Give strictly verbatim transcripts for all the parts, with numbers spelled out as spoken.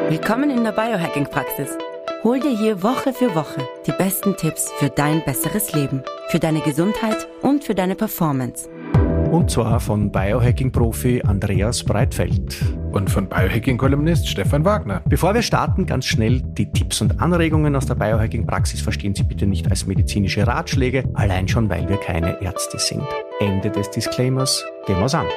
Willkommen in der Biohacking-Praxis. Hol dir hier Woche für Woche die besten Tipps für dein besseres Leben, für deine Gesundheit und für deine Performance. Und zwar von Biohacking-Profi Andreas Breitfeld. Und von Biohacking-Kolumnist Stefan Wagner. Bevor wir starten, ganz schnell die Tipps und Anregungen aus der Biohacking-Praxis verstehen Sie bitte nicht als medizinische Ratschläge, allein schon, weil wir keine Ärzte sind. Ende des Disclaimers, gehen wir's an.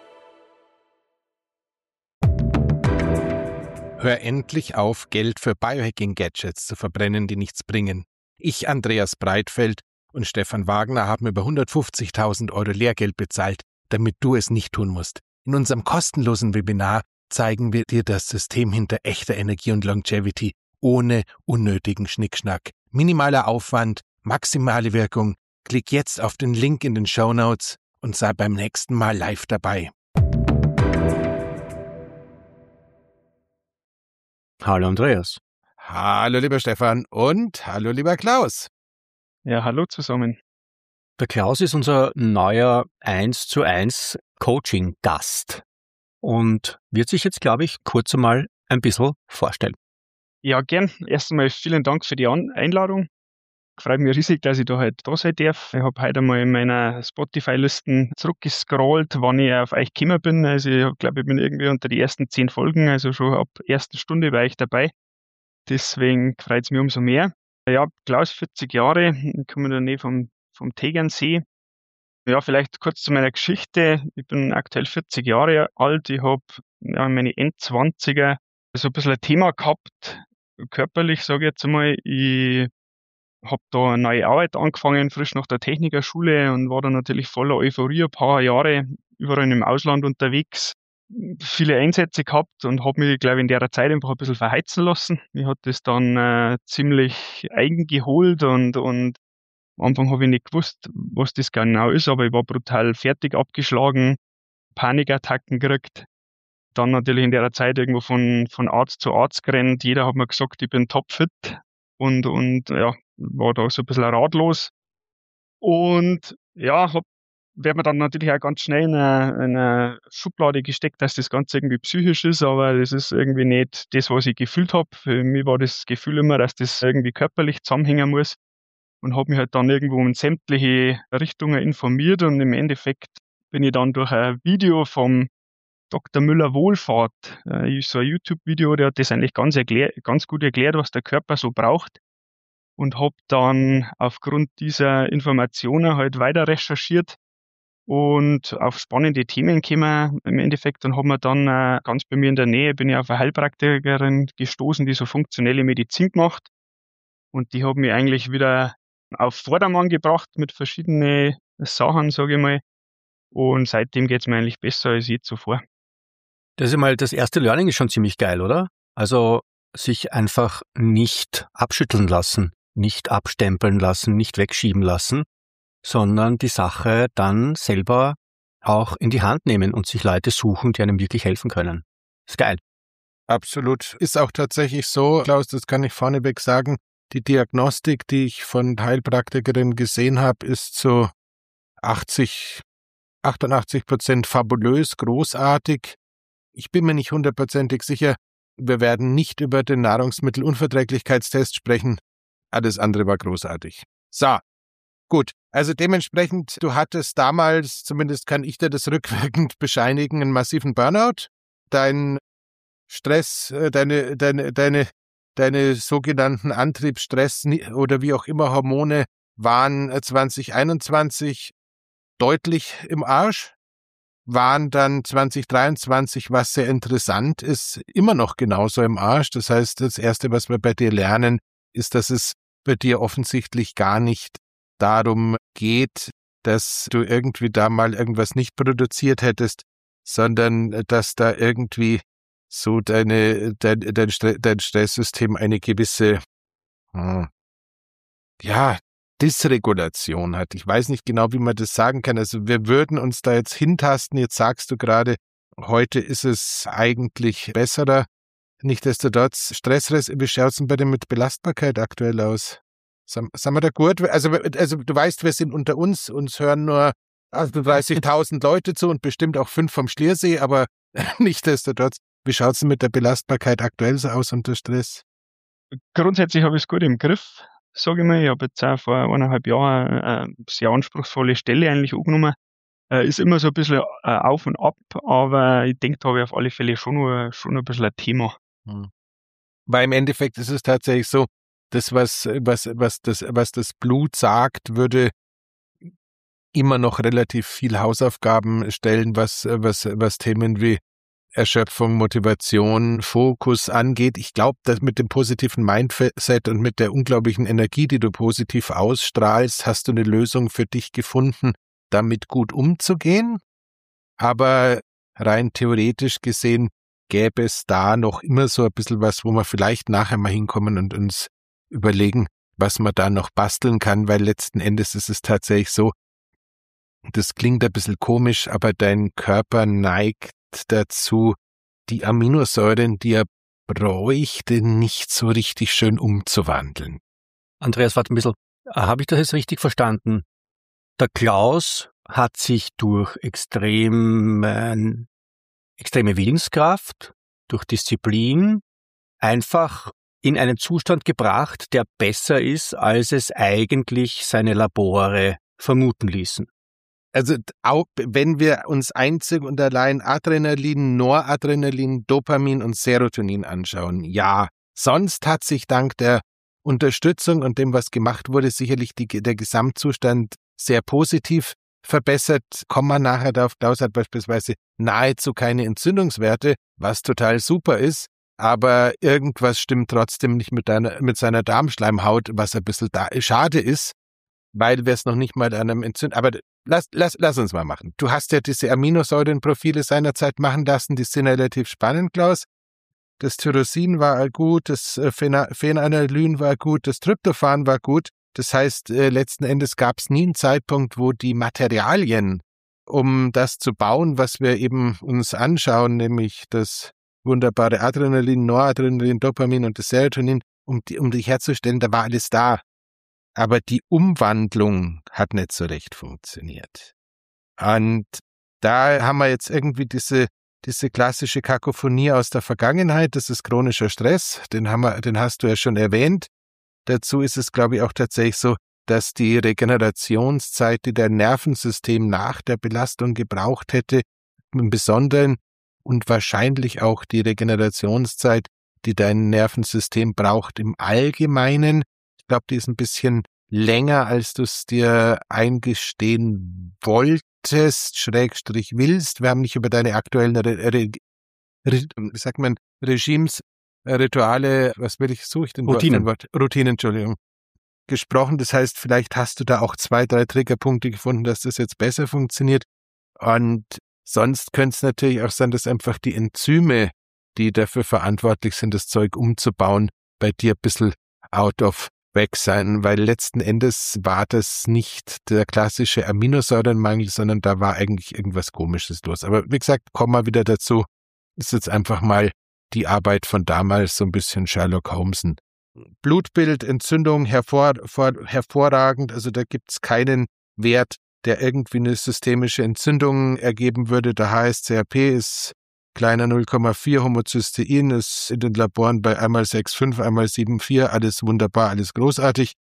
Hör endlich auf, Geld für Biohacking-Gadgets zu verbrennen, die nichts bringen. Ich, Andreas Breitfeld und Stefan Wagner haben über hundertfünfzigtausend Euro Lehrgeld bezahlt, damit du es nicht tun musst. In unserem kostenlosen Webinar zeigen wir dir das System hinter echter Energie und Longevity ohne unnötigen Schnickschnack. Minimaler Aufwand, maximale Wirkung. Klick jetzt auf den Link in den Shownotes und sei beim nächsten Mal live dabei. Hallo Andreas. Hallo lieber Stefan und hallo lieber Klaus. Ja, hallo zusammen. Der Klaus ist unser neuer eins zu eins Coaching-Gast und wird sich jetzt, glaube ich, kurz einmal ein bisschen vorstellen. Ja, gern. Erst einmal vielen Dank für die Einladung. Freut mich riesig, dass ich da heute da sein darf. Ich habe heute einmal in meiner Spotify-Listen zurückgescrollt, wann ich auf euch gekommen bin. Also ich glaube, ich bin irgendwie unter die ersten zehn Folgen, also schon ab ersten Stunde war ich dabei. Deswegen freut es mich umso mehr. Ja, Klaus, vierzig Jahre, ich komme in der Nähe vom, vom Tegernsee. Ja, vielleicht kurz zu meiner Geschichte. Ich bin aktuell vierzig Jahre alt. Ich habe ja, meine Endzwanziger so ein bisschen ein Thema gehabt, körperlich, sage ich jetzt einmal. Ich habe da eine neue Arbeit angefangen, frisch nach der Technikerschule und war dann natürlich voller Euphorie, ein paar Jahre überall im Ausland unterwegs, viele Einsätze gehabt und habe mich, glaube ich, in der Zeit einfach ein bisschen verheizen lassen. Mir hat das dann äh, ziemlich eigen geholt und, und am Anfang habe ich nicht gewusst, was das genau ist, aber ich war brutal fertig, abgeschlagen, Panikattacken gekriegt. Dann natürlich in der Zeit irgendwo von, von Arzt zu Arzt gerannt. Jeder hat mir gesagt, ich bin topfit und, und ja, war da so ein bisschen ratlos. Und ja, hab, werd mir dann natürlich auch ganz schnell in eine, in eine Schublade gesteckt, dass das Ganze irgendwie psychisch ist, aber das ist irgendwie nicht das, was ich gefühlt habe. Für mich war das Gefühl immer, dass das irgendwie körperlich zusammenhängen muss und habe mich halt dann irgendwo in sämtliche Richtungen informiert und im Endeffekt bin ich dann durch ein Video vom Doktor Müller-Wohlfahrt, äh, so ein YouTube-Video, der hat das eigentlich ganz, erklär, ganz gut erklärt, was der Körper so braucht. Und habe dann aufgrund dieser Informationen halt weiter recherchiert und auf spannende Themen gekommen im Endeffekt und habe mir dann äh, ganz bei mir in der Nähe bin ich auf eine Heilpraktikerin gestoßen, die so funktionelle Medizin macht und die hat mich eigentlich wieder auf Vordermann gebracht mit verschiedenen Sachen, sage ich mal, und seitdem geht es mir eigentlich besser als je zuvor. Das ist mal, das erste Learning ist schon ziemlich geil, oder? Also sich einfach nicht abschütteln lassen, nicht abstempeln lassen, nicht wegschieben lassen, sondern die Sache dann selber auch in die Hand nehmen und sich Leute suchen, die einem wirklich helfen können. Ist geil. Absolut. Ist auch tatsächlich so, Klaus, das kann ich vorneweg sagen, die Diagnostik, die ich von Heilpraktikerinnen gesehen habe, ist zu achtzig, achtundachtzig Prozent fabulös, großartig. Ich bin mir nicht hundertprozentig sicher, wir werden nicht über den Nahrungsmittelunverträglichkeitstest sprechen. Alles andere war großartig. So, gut. Also dementsprechend, du hattest damals, zumindest kann ich dir das rückwirkend bescheinigen, einen massiven Burnout. Dein Stress, deine, deine, deine, deine sogenannten Antriebsstress oder wie auch immer Hormone waren zwanzig einundzwanzig deutlich im Arsch. Waren dann zwanzig dreiundzwanzig, was sehr interessant ist, immer noch genauso im Arsch. Das heißt, das Erste, was wir bei dir lernen, ist, dass es bei dir offensichtlich gar nicht darum geht, dass du irgendwie da mal irgendwas nicht produziert hättest, sondern dass da irgendwie so deine, dein, dein, dein Stresssystem eine gewisse, hm, ja, Dysregulation hat. Ich weiß nicht genau, wie man das sagen kann. Also wir würden uns da jetzt hintasten. Jetzt sagst du gerade, heute ist es eigentlich besserer. Nichtsdestotrotz, Stressress, wie schaut es denn bei dir mit Belastbarkeit aktuell aus? Sind wir da gut? Also, also du weißt, wir sind unter uns, uns hören nur achtunddreißigtausend Leute zu und bestimmt auch fünf vom Schliersee, aber nichtsdestotrotz, Wie schaut es denn mit der Belastbarkeit aktuell so aus unter Stress? Grundsätzlich habe ich es gut im Griff, sage ich mal. Ich habe jetzt auch vor eineinhalb Jahren eine sehr anspruchsvolle Stelle eigentlich angenommen. Äh, ist immer so ein bisschen äh, auf und ab, aber ich denke, da habe ich auf alle Fälle schon noch, schon noch ein bisschen ein Thema. Hm. Weil im Endeffekt ist es tatsächlich so, das, was, was, was, das, was das Blut sagt, würde immer noch relativ viel Hausaufgaben stellen, was, was, was Themen wie Erschöpfung, Motivation, Fokus angeht. Ich glaube, dass mit dem positiven Mindset und mit der unglaublichen Energie, die du positiv ausstrahlst, hast du eine Lösung für dich gefunden, damit gut umzugehen. Aber rein theoretisch gesehen gäbe es da noch immer so ein bisschen was, wo wir vielleicht nachher mal hinkommen und uns überlegen, was man da noch basteln kann, weil letzten Endes ist es tatsächlich so, das klingt ein bisschen komisch, aber dein Körper neigt dazu, die Aminosäuren, die er bräuchte, nicht so richtig schön umzuwandeln. Andreas, warte ein bisschen. Habe ich das jetzt richtig verstanden? Der Klaus hat sich durch extrem, äh, extreme Willenskraft, durch Disziplin einfach in einen Zustand gebracht, der besser ist, als es eigentlich seine Labore vermuten ließen. Also auch wenn wir uns einzig und allein Adrenalin, Noradrenalin, Dopamin und Serotonin anschauen, ja, sonst hat sich dank der Unterstützung und dem, was gemacht wurde, sicherlich die, der Gesamtzustand sehr positiv verbessert. Kommen wir nachher darauf, Klaus hat beispielsweise nahezu keine Entzündungswerte, was total super ist, aber irgendwas stimmt trotzdem nicht mit, deiner, mit seiner Darmschleimhaut, was ein bisschen da, schade ist, weil wir es noch nicht mal an einem Entzündung, aber Lass, lass, lass uns mal machen. Du hast ja diese Aminosäurenprofile seinerzeit machen lassen, die sind relativ spannend, Klaus. Das Tyrosin war gut, das Phenanalin war gut, das Tryptophan war gut. Das heißt, äh, letzten Endes gab es nie einen Zeitpunkt, wo die Materialien, um das zu bauen, was wir eben uns anschauen, nämlich das wunderbare Adrenalin, Noradrenalin, Dopamin und das Serotonin, um die, um die herzustellen, da war alles da. Aber die Umwandlung hat nicht so recht funktioniert. Und da haben wir jetzt irgendwie diese, diese klassische Kakophonie aus der Vergangenheit, das ist chronischer Stress, den haben wir, den hast du ja schon erwähnt. Dazu ist es, glaube ich, auch tatsächlich so, dass die Regenerationszeit, die dein Nervensystem nach der Belastung gebraucht hätte, im Besonderen und wahrscheinlich auch die Regenerationszeit, die dein Nervensystem braucht im Allgemeinen, ich glaube, die ist ein bisschen länger, als du es dir eingestehen wolltest, Schrägstrich willst. Wir haben nicht über deine aktuellen Re Re Re wie sagt man, Regimes, Rituale, was will ich, suche ich den Routinen. Wort? Routinen, Entschuldigung, gesprochen. Das heißt, vielleicht hast du da auch zwei, drei Triggerpunkte gefunden, dass das jetzt besser funktioniert. Und sonst könnte es natürlich auch sein, dass einfach die Enzyme, die dafür verantwortlich sind, das Zeug umzubauen, bei dir ein bisschen out of weg sein, weil letzten Endes war das nicht der klassische Aminosäurenmangel, sondern da war eigentlich irgendwas Komisches los. Aber wie gesagt, kommen wir wieder dazu, ist jetzt einfach mal die Arbeit von damals, so ein bisschen Sherlock Holmesen. Blutbild, Entzündung, hervor, vor, hervorragend, also da gibt's keinen Wert, der irgendwie eine systemische Entzündung ergeben würde. Der H S C R P ist kleiner null Komma vier, Homozystein ist in den Laboren bei einmal sechs Komma fünf, einmal sieben Komma vier, alles wunderbar, alles großartig.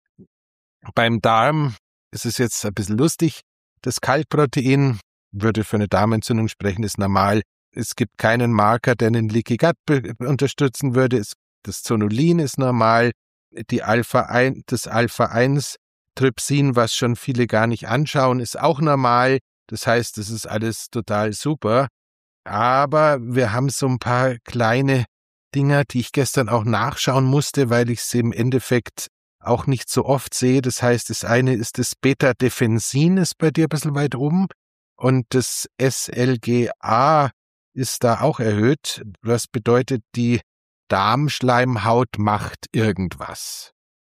Beim Darm ist es jetzt ein bisschen lustig. Das Kalkprotein würde für eine Darmentzündung sprechen, ist normal. Es gibt keinen Marker, der einen Leaky Gut unterstützen würde. Es, das Zonulin ist normal. Die Alpha eins, das Alpha eins Trypsin, was schon viele gar nicht anschauen, ist auch normal. Das heißt, das ist alles total super. Aber wir haben so ein paar kleine Dinger, die ich gestern auch nachschauen musste, weil ich sie im Endeffekt auch nicht so oft sehe. Das heißt, das eine ist das Beta-Defensin, ist bei dir ein bisschen weit oben. Und das S L G A ist da auch erhöht. Was bedeutet, die Darmschleimhaut macht irgendwas.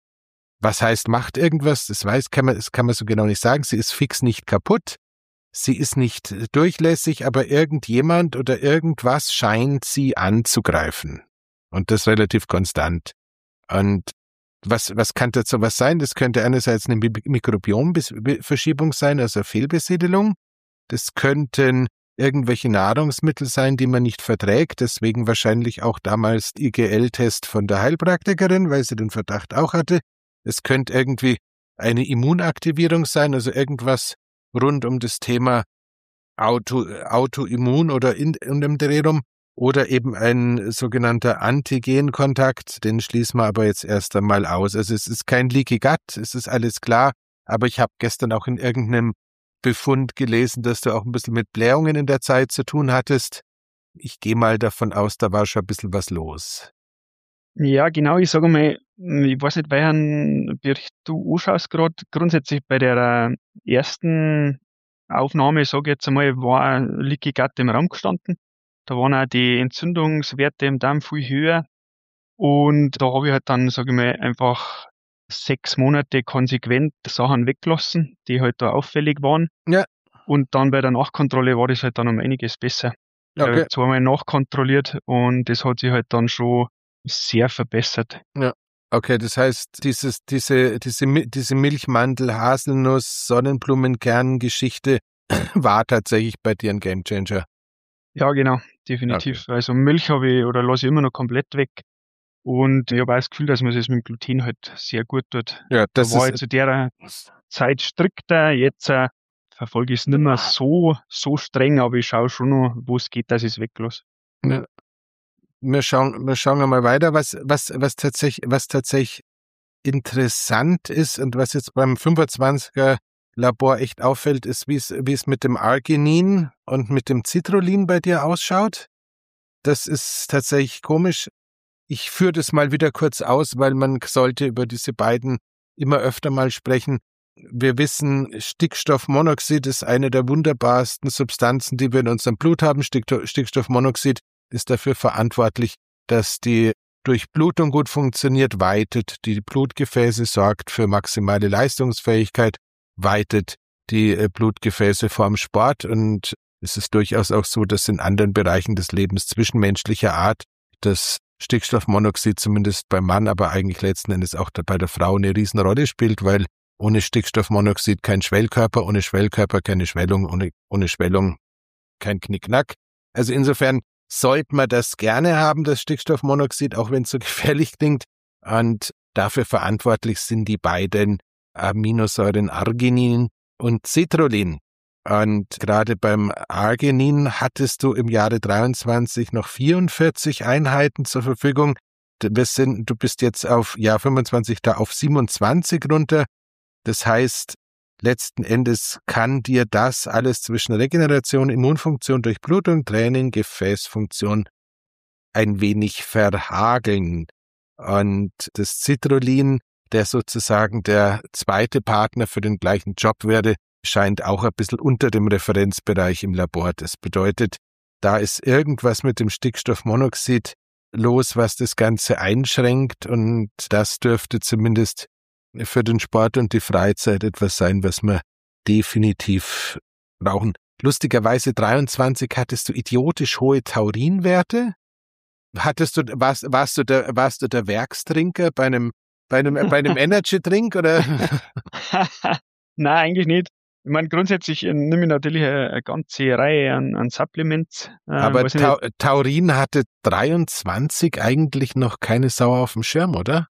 Was heißt, macht irgendwas? Das weiß, kann man, das kann man so genau nicht sagen. Sie ist fix nicht kaputt. Sie ist nicht durchlässig, aber irgendjemand oder irgendwas scheint sie anzugreifen. Und das relativ konstant. Und was, was kann dazu was sein? Das könnte einerseits eine Mikrobiomverschiebung sein, also Fehlbesiedelung. Das könnten irgendwelche Nahrungsmittel sein, die man nicht verträgt. Deswegen wahrscheinlich auch damals I G L-Test von der Heilpraktikerin, weil sie den Verdacht auch hatte. Es könnte irgendwie eine Immunaktivierung sein, also irgendwas rund um das Thema Auto, Autoimmun oder in, in dem Dreh rum. Oder eben ein sogenannter Antigenkontakt, den schließen wir aber jetzt erst einmal aus. Also es ist kein Leaky Gut, es ist alles klar, aber ich habe gestern auch in irgendeinem Befund gelesen, dass du auch ein bisschen mit Blähungen in der Zeit zu tun hattest. Ich gehe mal davon aus, da war schon ein bisschen was los. Ja, genau, ich sage mal, ich weiß nicht, welchen Bericht du anschaust gerade. Grundsätzlich bei der ersten Aufnahme, sage ich jetzt einmal, war ein Leaky Gut im Raum gestanden. Da waren auch die Entzündungswerte im Darm viel höher. Und da habe ich halt dann, sage ich mal, einfach sechs Monate konsequent Sachen weggelassen, die halt da auffällig waren. Ja. Und dann bei der Nachkontrolle war das halt dann um einiges besser. Ich Okay. habe zweimal nachkontrolliert und das hat sich halt dann schon sehr verbessert. Ja. Okay, das heißt, dieses, diese, diese, diese Milchmandel, Haselnuss, Sonnenblumenkern-Geschichte war tatsächlich bei dir ein Gamechanger. Ja, genau, definitiv. Okay. Also Milch habe ich oder lasse ich immer noch komplett weg. Und ich habe auch das Gefühl, dass man das mit dem Gluten halt sehr gut tut. Ja, das da war ist ich zu der Zeit strikter, jetzt äh, verfolge ich es nicht mehr so, so streng, aber ich schaue schon noch, wo es geht, dass ich es weglasse. Ja. Wir schauen, wir schauen mal weiter, was, was, was tatsächlich, was tatsächlich interessant ist und was jetzt beim fünfundzwanziger Labor echt auffällt, ist, wie es, wie es mit dem Arginin und mit dem Citrullin bei dir ausschaut. Das ist tatsächlich komisch. Ich führe das mal wieder kurz aus, weil man sollte über diese beiden immer öfter mal sprechen. Wir wissen, Stickstoffmonoxid ist eine der wunderbarsten Substanzen, die wir in unserem Blut haben. Stickstoffmonoxid ist dafür verantwortlich, dass die Durchblutung gut funktioniert, weitet die Blutgefäße, sorgt für maximale Leistungsfähigkeit, weitet die Blutgefäße vorm Sport. Und es ist durchaus auch so, dass in anderen Bereichen des Lebens zwischenmenschlicher Art das Stickstoffmonoxid zumindest beim Mann, aber eigentlich letzten Endes auch bei der Frau eine Riesenrolle spielt, weil ohne Stickstoffmonoxid kein Schwellkörper, ohne Schwellkörper keine Schwellung, ohne, ohne Schwellung kein Knickknack. Also insofern sollte man das gerne haben, das Stickstoffmonoxid, auch wenn es so gefährlich klingt. Und dafür verantwortlich sind die beiden Aminosäuren Arginin und Citrullin. Und gerade beim Arginin hattest du im Jahre dreiundzwanzig noch vierundvierzig Einheiten zur Verfügung. Wir sind, du bist jetzt auf Jahr fünfundzwanzig da auf siebenundzwanzig runter. Das heißt, letzten Endes kann dir das alles zwischen Regeneration, Immunfunktion, Durchblutung, Training, Gefäßfunktion ein wenig verhageln. Und das Citrullin, der sozusagen der zweite Partner für den gleichen Job wäre, scheint auch ein bisschen unter dem Referenzbereich im Labor. Das bedeutet, da ist irgendwas mit dem Stickstoffmonoxid los, was das Ganze einschränkt, und das dürfte zumindest für den Sport und die Freizeit etwas sein, was wir definitiv brauchen. Lustigerweise dreiundzwanzig hattest du idiotisch hohe Taurinwerte. Hattest du, warst, warst du der, warst du der Werkstrinker bei einem, bei einem, bei einem Energy-Drink oder? Nein, eigentlich nicht. Ich meine, grundsätzlich nehme ich natürlich eine, eine ganze Reihe an, an Supplements. Äh, Aber Tau, Taurin hatte dreiundzwanzig eigentlich noch keine Sau auf dem Schirm, oder?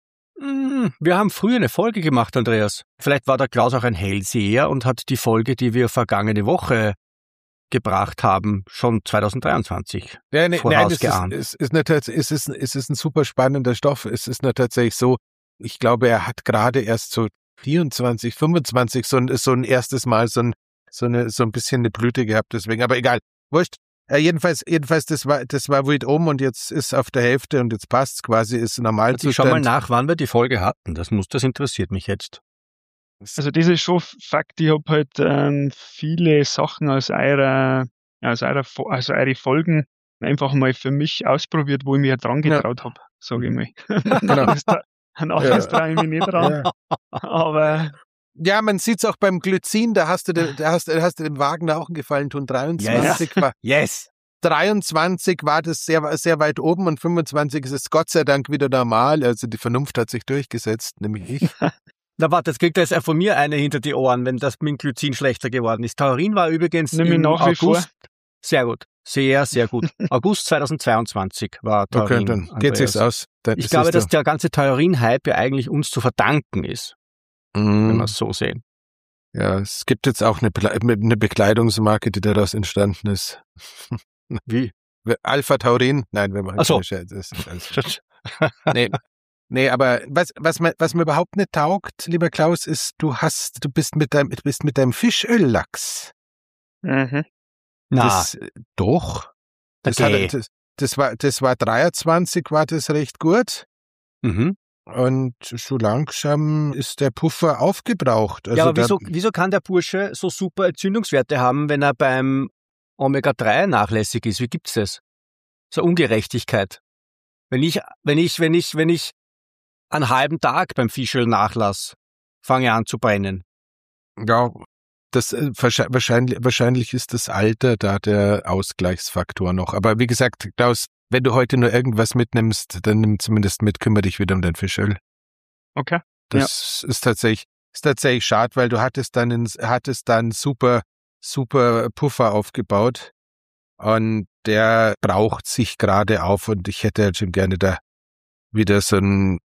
Wir haben früher eine Folge gemacht, Andreas. Vielleicht war der Klaus auch ein Hellseher und hat die Folge, die wir vergangene Woche gebracht haben, schon zweitausenddreiundzwanzig ja, ne, vorausgeahnt. Nein, es ist, es, ist, es, ist, es ist ein super spannender Stoff. Es ist nur tatsächlich so, ich glaube, er hat gerade erst so vierundzwanzig, fünfundzwanzig so ein, so ein erstes Mal so ein, so eine, so ein bisschen eine Blüte gehabt, deswegen, aber egal, wurscht. Äh, jedenfalls, jedenfalls, das war, das war weit oben und jetzt ist auf der Hälfte und jetzt passt's quasi, ist Normalzustand. Ich schau mal nach, wann wir die Folge hatten. Das muss, das interessiert mich jetzt. Also das ist schon Fakt. Ich habe halt ähm, viele Sachen aus eurer, aus eurer, also eure Folgen einfach mal für mich ausprobiert, wo ich mich halt dran getraut ja. habe, sage ich mal. Genau. An alles ja. traue ich mich nicht dran. Ja. Aber ja, man sieht's auch beim Glycin, da hast du, de, da hast, da hast du dem Wagner auch einen Gefallen tun. dreiundzwanzig yes. war, yes. dreiundzwanzig war das sehr, sehr weit oben und fünfundzwanzig ist es Gott sei Dank wieder normal. Also die Vernunft hat sich durchgesetzt, nämlich ich. Na warte, jetzt kriegt er jetzt von mir eine hinter die Ohren, wenn das mit dem Glycin schlechter geworden ist. Taurin war übrigens Nimm im nach August, Sehr gut. Sehr, sehr gut. August zweitausendzweiundzwanzig war Taurin. Okay, dann geht sich's aus. Dann ich glaube, dass der ganze Taurin-Hype ja eigentlich uns zu verdanken ist, mm. wenn wir es so sehen. Ja, es gibt jetzt auch eine, Ble- eine Bekleidungsmarke, die daraus entstanden ist. Wie? Alpha Taurin? Nein, wir machen Ach so. keine Scherze. Das ist alles- nee. Nee, aber was, was, mir, was mir überhaupt nicht taugt, lieber Klaus, ist, du hast, du bist mit deinem, du bist mit deinem Fischöllachs. Mhm. Na, Das, doch. Das, okay. hat, das, das war, das war dreiundzwanzig, war das recht gut. Mhm. Und so langsam ist der Puffer aufgebraucht. Also ja, aber da- wieso, wieso kann der Bursche so super Entzündungswerte haben, wenn er beim Omega drei nachlässig ist? Wie gibt's das? So Ungerechtigkeit. Wenn ich, wenn ich, wenn ich, wenn ich einen halben Tag beim Fischöl nachlass, fange an zu brennen. Ja, das äh, wahrscheinlich, wahrscheinlich, wahrscheinlich ist das Alter da der Ausgleichsfaktor noch. Aber wie gesagt, Klaus, wenn du heute nur irgendwas mitnimmst, dann nimm zumindest mit, kümmere dich wieder um dein Fischöl. Okay. Das ist tatsächlich, ist tatsächlich schade, weil du hattest dann einen, hattest dann super, super Puffer aufgebaut und der braucht sich gerade auf und ich hätte halt schon gerne da wieder so ein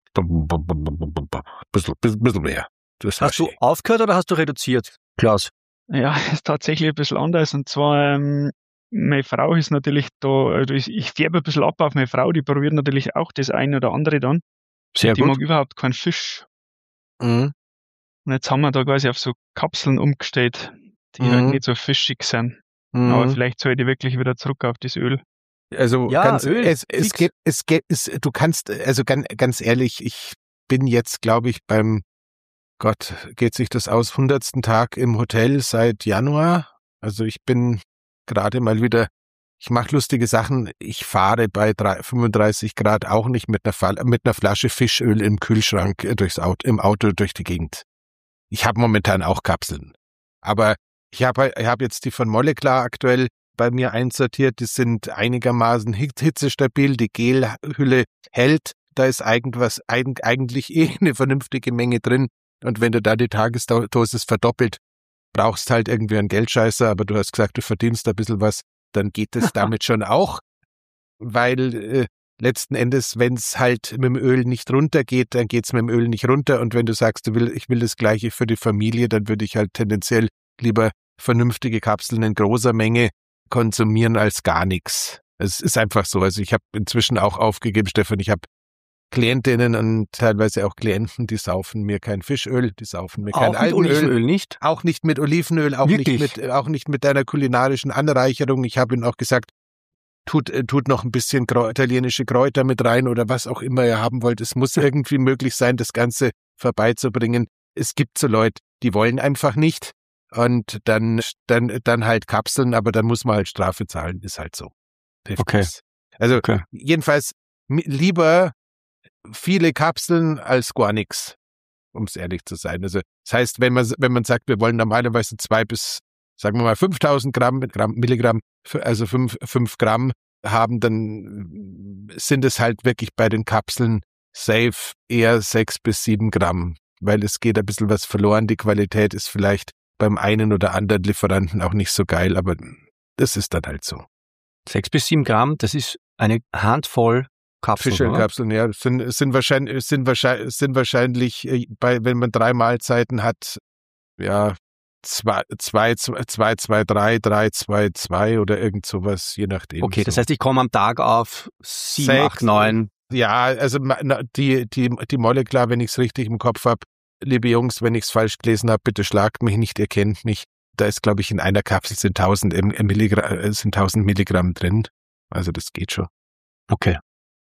bisschen, bisschen mehr. Das Hast du aufgehört oder hast du reduziert, Klaus? Ja, ist tatsächlich ein bisschen anders. Und zwar, ähm, meine Frau ist natürlich da, also ich, ich färbe ein bisschen ab auf meine Frau, die probiert natürlich auch das eine oder andere dann. Sehr Die gut. mag überhaupt keinen Fisch. Mhm. Und jetzt haben wir da quasi auf so Kapseln umgestellt, die Mhm. halt nicht so fischig sind. Mhm. Aber vielleicht sollte ich wirklich wieder zurück auf das Öl. Also Ja, ganz, Öl, es, es fix. geht, es geht, es, du kannst, also ganz, ganz ehrlich, ich bin jetzt, glaube ich, beim, Gott, geht sich das aus, hundertsten Tag im Hotel seit Januar. Also ich bin gerade mal wieder, ich mache lustige Sachen. Ich fahre bei drei, fünfunddreißig Grad auch nicht mit einer, Fall, mit einer Flasche Fischöl im Kühlschrank äh, durchs Auto, im Auto durch die Gegend. Ich habe momentan auch Kapseln, aber ich habe, ich habe jetzt die von Molecular aktuell bei mir einsortiert, die sind einigermaßen hitzestabil, die Gelhülle hält, da ist irgendwas, eigentlich eh eine vernünftige Menge drin und wenn du da die Tagesdosis verdoppelt, brauchst halt irgendwie einen Geldscheißer, aber du hast gesagt, du verdienst ein bisschen was, dann geht es damit schon auch, weil äh, letzten Endes, wenn es halt mit dem Öl nicht runtergeht, dann geht es mit dem Öl nicht runter und wenn du sagst, du will, ich will das Gleiche für die Familie, dann würde ich halt tendenziell lieber vernünftige Kapseln in großer Menge konsumieren als gar nichts. Es ist einfach so. Also ich habe inzwischen auch aufgegeben, Stefan, ich habe Klientinnen und teilweise auch Klienten, die saufen mir kein Fischöl, die saufen mir kein Auch mit Algenöl. Olivenöl nicht? Auch nicht mit Olivenöl, auch Wirklich? nicht mit, auch nicht mit deiner kulinarischen Anreicherung. Ich habe ihnen auch gesagt, tut, äh, tut noch ein bisschen Kräu- italienische Kräuter mit rein oder was auch immer ihr haben wollt. Es muss irgendwie möglich sein, das Ganze vorbeizubringen. Es gibt so Leute, die wollen einfach nicht und dann, dann, dann halt Kapseln, aber dann muss man halt Strafe zahlen, ist halt so. Okay. Also Okay. jedenfalls mi- lieber viele Kapseln als gar nichts, um es ehrlich zu sein. Also das heißt, wenn man wenn man sagt, wir wollen normalerweise zwei bis, sagen wir mal, fünftausend Gramm, Gramm Milligramm, also fünf, fünf Gramm haben, dann sind es halt wirklich bei den Kapseln safe eher sechs bis sieben Gramm, weil es geht ein bisschen was verloren. Die Qualität ist vielleicht beim einen oder anderen Lieferanten auch nicht so geil, aber das ist dann halt so. Sechs bis sieben Gramm, das ist eine Handvoll Kapseln, oder? Fischölkapseln, ja, sind, sind wahrscheinlich, sind wahrscheinlich, sind wahrscheinlich äh, bei, wenn man drei Mahlzeiten hat, ja, zwei, zwei, zwei, zwei, zwei, drei, drei, zwei, zwei oder irgend sowas, je nachdem. Okay, das so. heißt, ich komme am Tag auf sieben, Sechs, acht, neun. Ja, also ma- na, die, die, die Molecular, wenn ich es richtig im Kopf habe, liebe Jungs, wenn ich es falsch gelesen habe, bitte schlagt mich nicht, ihr kennt mich. Da ist, glaube ich, in einer Kapsel sind tausend Milligramm, sind tausend Milligramm drin. Also das geht schon. Okay.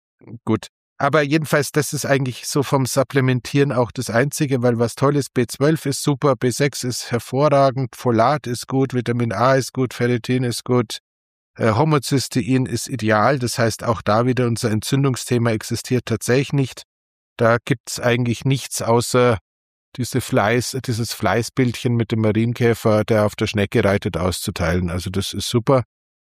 Gut. Aber jedenfalls, das ist eigentlich so vom Supplementieren auch das Einzige, weil was toll ist, B zwölf ist super, B sechs ist hervorragend, Folat ist gut, Vitamin A ist gut, Ferritin ist gut, äh, Homocystein ist ideal, das heißt auch da wieder unser Entzündungsthema existiert tatsächlich nicht. Da gibt's eigentlich nichts außer diese Fleiß, dieses Fleißbildchen mit dem Marienkäfer, der auf der Schnecke reitet, auszuteilen. Also das ist super.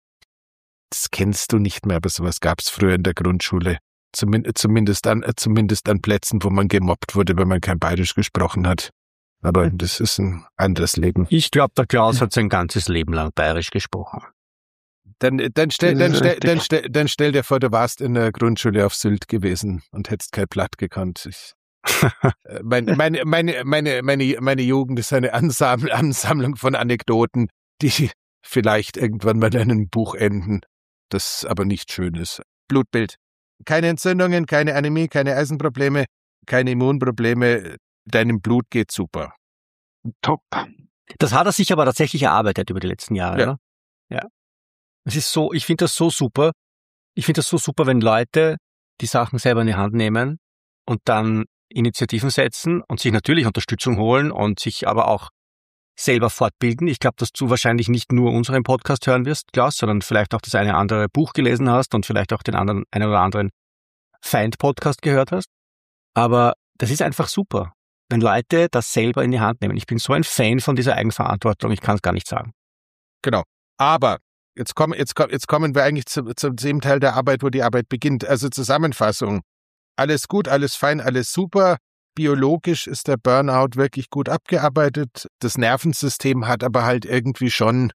Das kennst du nicht mehr, aber sowas gab's früher in der Grundschule. Zumindest, zumindest, an, zumindest an Plätzen, wo man gemobbt wurde, wenn man kein Bayerisch gesprochen hat. Aber das ist ein anderes Leben. Ich glaube, der Klaus hat sein ganzes Leben lang Bayerisch gesprochen. Dann, dann, stell, Das dann, ist stell, richtig. dann, stell, dann stell dir vor, du warst in der Grundschule auf Sylt gewesen und hättest kein Blatt gekannt. Ich, äh, mein, meine, meine, meine, meine, meine Jugend ist eine Ansammlung, Ansammlung von Anekdoten, die vielleicht irgendwann mal in einem Buch enden, das aber nicht schön ist. Blutbild. Keine Entzündungen, keine Anämie, keine Eisenprobleme, keine Immunprobleme. Deinem Blut geht super. Top. Das hat er sich aber tatsächlich erarbeitet über die letzten Jahre, Ja. oder? Ja. Es ist so, ich finde das so super. Ich finde das so super, wenn Leute die Sachen selber in die Hand nehmen und dann Initiativen setzen und sich natürlich Unterstützung holen und sich aber auch selber fortbilden. Ich glaube, dass du wahrscheinlich nicht nur unseren Podcast hören wirst, Klaus, sondern vielleicht auch das eine oder andere Buch gelesen hast und vielleicht auch den anderen, einen oder anderen Feind-Podcast gehört hast. Aber das ist einfach super, wenn Leute das selber in die Hand nehmen. Ich bin so ein Fan von dieser Eigenverantwortung, ich kann es gar nicht sagen. Genau. Aber jetzt kommen, jetzt, kommen- jetzt kommen wir eigentlich zu, zu dem Teil der Arbeit, wo die Arbeit beginnt. Also Zusammenfassung. Alles gut, alles fein, alles super. Biologisch ist der Burnout wirklich gut abgearbeitet. Das Nervensystem hat aber halt irgendwie schon,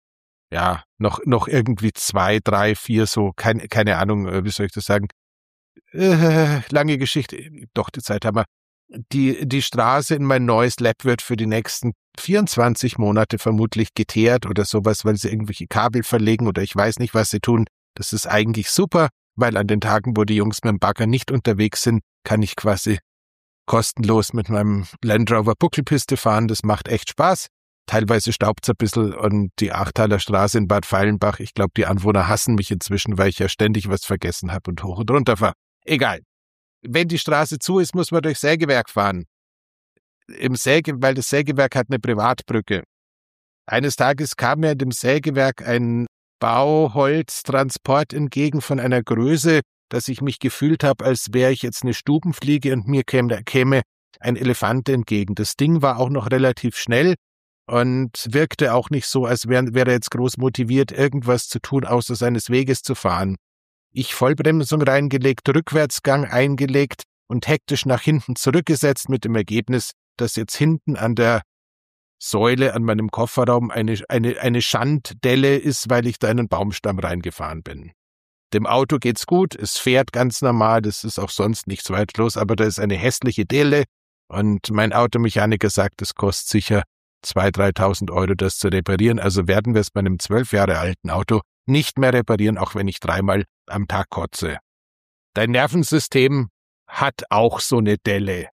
ja, noch, noch irgendwie zwei, drei, vier, so, keine, keine Ahnung, äh, wie soll ich das sagen? Äh, lange Geschichte. Doch, die Zeit haben wir. Die, die Straße in mein neues Lab wird für die nächsten vierundzwanzig Monate vermutlich geteert oder sowas, weil sie irgendwelche Kabel verlegen oder ich weiß nicht, was sie tun. Das ist eigentlich super, weil an den Tagen, wo die Jungs mit dem Bagger nicht unterwegs sind, kann ich quasi kostenlos mit meinem Land Rover Buckelpiste fahren. Das macht echt Spaß. Teilweise staubt's ein bisschen und die Achtaler Straße in Bad Feilenbach, ich glaube, die Anwohner hassen mich inzwischen, weil ich ja ständig was vergessen habe und hoch und runter fahre. Egal. Wenn die Straße zu ist, muss man durch Sägewerk fahren. Im Säge, weil das Sägewerk hat eine Privatbrücke. Eines Tages kam mir dem Sägewerk ein Bauholztransport entgegen von einer Größe, dass ich mich gefühlt habe, als wäre ich jetzt eine Stubenfliege und mir käme, käme ein Elefant entgegen. Das Ding war auch noch relativ schnell und wirkte auch nicht so, als wäre wär er jetzt groß motiviert, irgendwas zu tun, außer seines Weges zu fahren. Ich Vollbremsung reingelegt, Rückwärtsgang eingelegt und hektisch nach hinten zurückgesetzt mit dem Ergebnis, dass jetzt hinten an der Säule an meinem Kofferraum eine, eine, eine Schanddelle ist, weil ich da in einen Baumstamm reingefahren bin. Dem Auto geht's gut, es fährt ganz normal, das ist auch sonst nichts weit los, aber da ist eine hässliche Delle und mein Automechaniker sagt, es kostet sicher zweitausend, dreitausend Euro, das zu reparieren. Also werden wir es bei einem zwölf Jahre alten Auto nicht mehr reparieren, auch wenn ich dreimal am Tag kotze. Dein Nervensystem hat auch so eine Delle.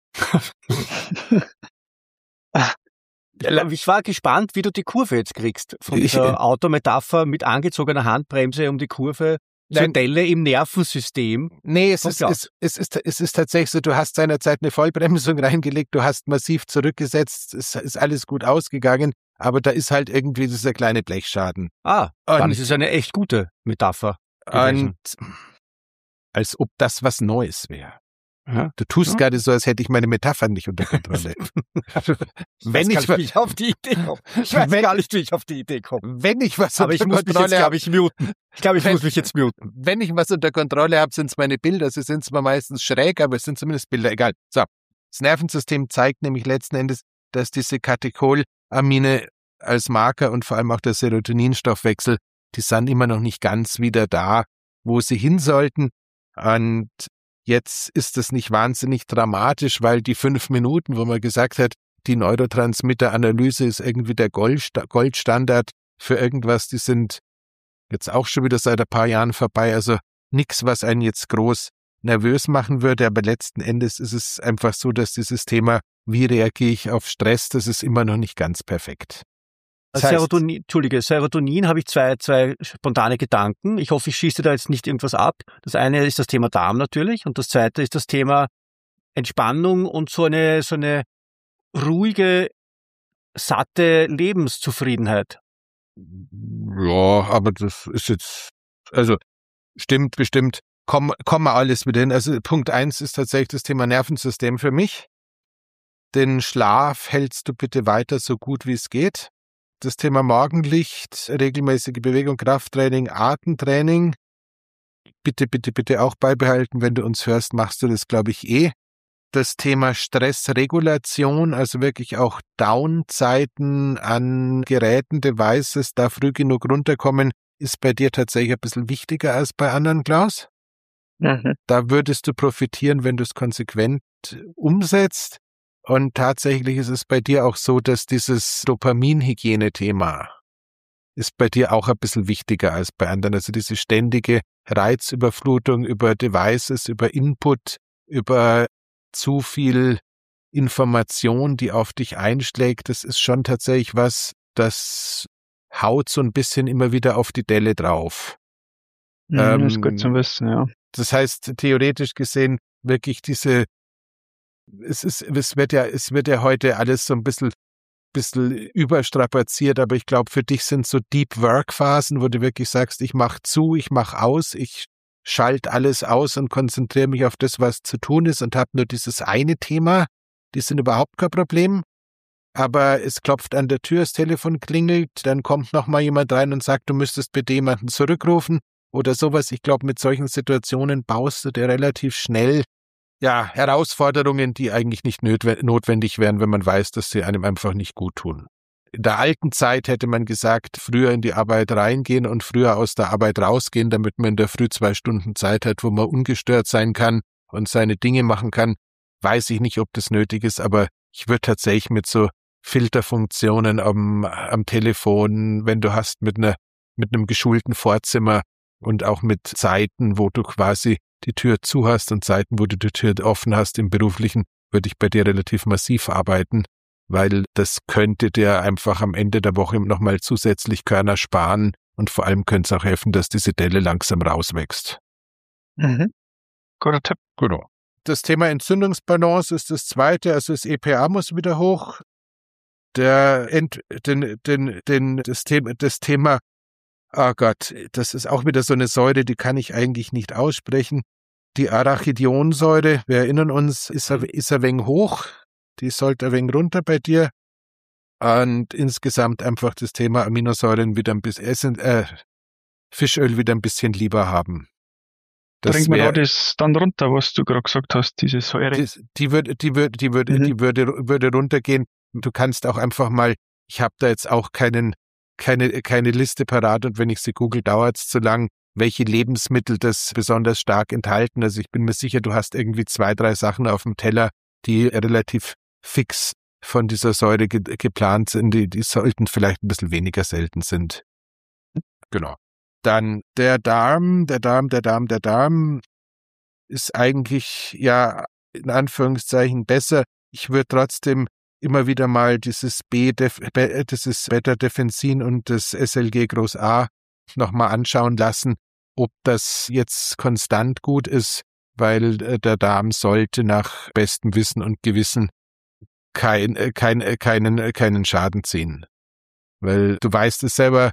Ich war gespannt, wie du die Kurve jetzt kriegst von dieser Autometapher mit angezogener Handbremse um die Kurve zur Nein. Delle im Nervensystem. Nee, es Von ist, Klaus. es, es, ist, es ist tatsächlich so, du hast seinerzeit eine Vollbremsung reingelegt, du hast massiv zurückgesetzt, es ist alles gut ausgegangen, aber da ist halt irgendwie dieser kleine Blechschaden. Ah, dann Und- ist es eine echt gute Metapher gewesen. Und als ob das was Neues wäre. Ja. Du tust Ja. gerade so, als hätte ich meine Metaphern nicht unter Kontrolle. wenn, weiß ich, gar nicht, wie ich auf die Idee komme. Ich weiß Wenn- gar nicht, wie ich auf die Idee komme. wenn ich was Aber ich unter muss mich jetzt, Kontrolle glaube habe, ich, muten. Ich glaube, ich Wenn- muss mich jetzt muten. wenn ich was unter Kontrolle habe, sind es meine Bilder. Sie sind zwar meistens schräg, aber es sind zumindest Bilder. Egal. So. Das Nervensystem zeigt nämlich letzten Endes, dass diese Katecholamine als Marker und vor allem auch der Serotoninstoffwechsel, die sind immer noch nicht ganz wieder da, wo sie hin sollten. Und jetzt ist es nicht wahnsinnig dramatisch, weil die fünf Minuten, wo man gesagt hat, die Neurotransmitteranalyse ist irgendwie der Goldsta- Goldstandard für irgendwas, die sind jetzt auch schon wieder seit ein paar Jahren vorbei. Also nichts, was einen jetzt groß nervös machen würde, aber letzten Endes ist es einfach so, dass dieses Thema, wie reagiere ich auf Stress, das ist immer noch nicht ganz perfekt. Das heißt, Serotonin, Entschuldige, Serotonin habe ich zwei, zwei spontane Gedanken. Ich hoffe, ich schieße da jetzt nicht irgendwas ab. Das eine ist das Thema Darm natürlich und das zweite ist das Thema Entspannung und so eine, so eine ruhige, satte Lebenszufriedenheit. ja, aber das ist jetzt, also stimmt bestimmt, komm, komm mal alles wieder hin. Also Punkt eins ist tatsächlich das Thema Nervensystem für mich. Den Schlaf hältst du bitte weiter so gut wie es geht. Das Thema Morgenlicht, regelmäßige Bewegung, Krafttraining, Atemtraining. Bitte, bitte, bitte auch beibehalten. Wenn du uns hörst, machst du das, glaube ich, eh. Das Thema Stressregulation, also wirklich auch Downzeiten an Geräten, Devices, da früh genug runterkommen. ist bei dir tatsächlich ein bisschen wichtiger als bei anderen, Klaus. Mhm. Da würdest du profitieren, wenn du es konsequent umsetzt. Und tatsächlich ist es bei dir auch so, dass dieses Dopaminhygiene-Thema ist bei dir auch ein bisschen wichtiger als bei anderen. Also diese ständige Reizüberflutung über Devices, über Input, über zu viel Information, die auf dich einschlägt, das ist schon tatsächlich was, das haut so ein bisschen immer wieder auf die Delle drauf. Mhm, Ähm, ist gut zu wissen, ja. Das heißt, theoretisch gesehen, wirklich diese, es ist, es wird ja, es wird ja heute alles so ein bisschen, bisschen überstrapaziert, aber ich glaube, für dich sind so Deep Work Phasen, wo du wirklich sagst, ich mache zu, ich mache aus, ich schalte alles aus und konzentriere mich auf das, was zu tun ist und habe nur dieses eine Thema, die sind überhaupt kein Problem. Aber es klopft an der Tür, das Telefon klingelt, dann kommt noch mal jemand rein und sagt, du müsstest bitte jemanden zurückrufen oder sowas. Ich glaube, mit solchen Situationen baust du dir relativ schnell ja Herausforderungen, die eigentlich nicht notwendig wären, wenn man weiß, dass sie einem einfach nicht gut tun. In der alten Zeit hätte man gesagt, früher in die Arbeit reingehen und früher aus der Arbeit rausgehen, damit man in der Früh zwei Stunden Zeit hat, wo man ungestört sein kann und seine Dinge machen kann. Weiß ich nicht, ob das nötig ist, aber ich würde tatsächlich mit so Filterfunktionen am, am Telefon, wenn du hast mit einer, mit einem geschulten Vorzimmer und auch mit Zeiten, wo du quasi die Tür zu hast und Zeiten, wo du die Tür offen hast im Beruflichen, würde ich bei dir relativ massiv arbeiten, weil das könnte dir einfach am Ende der Woche nochmal zusätzlich Körner sparen und vor allem könnte es auch helfen, dass diese Delle langsam rauswächst. Mhm. Guter Tipp. Genau. Das Thema Entzündungsbalance ist das zweite, also das E P A muss wieder hoch. Der Ent, den, den, den, das Thema, das Thema, oh Gott, das ist auch wieder so eine Säure, die kann ich eigentlich nicht aussprechen. Die Arachidionsäure, wir erinnern uns, ist, ist ein wenig hoch, die sollte ein wenig runter bei dir. Und insgesamt einfach das Thema Aminosäuren wieder ein bisschen, äh, Fischöl wieder ein bisschen lieber haben. Das Bring mir das dann runter, was du gerade gesagt hast, diese Säure. Die, die würde, die würde, die würde, mhm. die würde, würde runtergehen. Du kannst auch einfach mal, ich habe da jetzt auch keinen, keine, keine Liste parat und wenn ich sie google, dauert es zu lang, welche Lebensmittel das besonders stark enthalten. Also ich bin mir sicher, du hast irgendwie zwei, drei Sachen auf dem Teller, die relativ fix von dieser Säure ge- geplant sind. Die, die sollten vielleicht ein bisschen weniger selten sind. Genau. Dann der Darm, der Darm, der Darm, der Darm ist eigentlich ja in Anführungszeichen besser. Ich würde trotzdem immer wieder mal dieses B, dieses Beta-Defensin und das S L G Groß A nochmal anschauen lassen, ob das jetzt konstant gut ist, weil der Darm sollte nach bestem Wissen und Gewissen kein, kein, keinen, keinen Schaden ziehen. Weil du weißt es selber,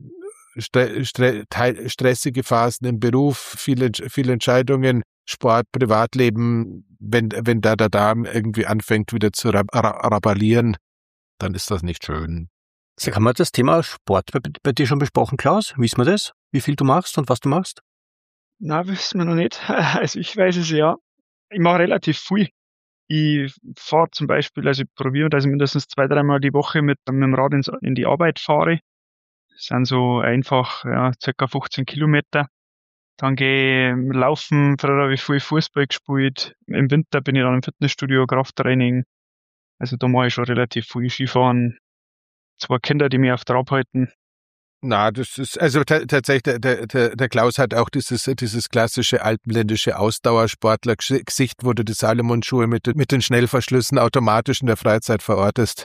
Stre- stre- stressige Phasen im Beruf, viele, viele Entscheidungen, Sport, Privatleben, wenn, wenn da der Darm irgendwie anfängt wieder zu rab- rabalieren, dann ist das nicht schön. So, haben wir das Thema Sport bei, bei dir schon besprochen, Klaus? Wissen wir das? Wie viel du machst und was du machst? Na, wissen wir noch nicht. Also ich weiß es ja. Ich mache relativ viel. Ich fahre zum Beispiel, also ich probiere, dass ich mindestens zwei, dreimal die Woche mit, mit dem Rad ins, in die Arbeit fahre. Das sind so einfach, ja, circa fünfzehn Kilometer. Dann gehe ich laufen, früher habe ich viel Fußball gespielt. Im Winter bin ich dann im Fitnessstudio, Krafttraining. Also da mache ich schon relativ viel Skifahren. Zwei Kinder, die mich auf Trab halten. Na, das ist, also t- tatsächlich, der, der, der Klaus hat auch dieses, dieses klassische alpenländische Ausdauersportler-Gesicht, wo du die Salomon-Schuhe mit, mit den Schnellverschlüssen automatisch in der Freizeit verortest.